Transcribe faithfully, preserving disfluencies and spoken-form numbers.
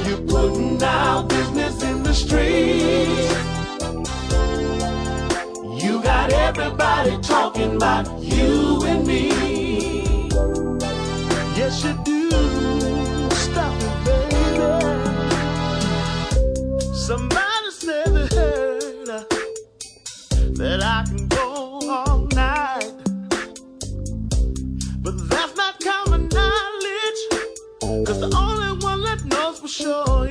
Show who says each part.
Speaker 1: You're putting our business in the streets. You got everybody talking about you and me. Yes, you do. Stop it, baby. Somebody said they heard uh, that I can go all night, but that's not common knowledge, 'cause the only one that knows for sure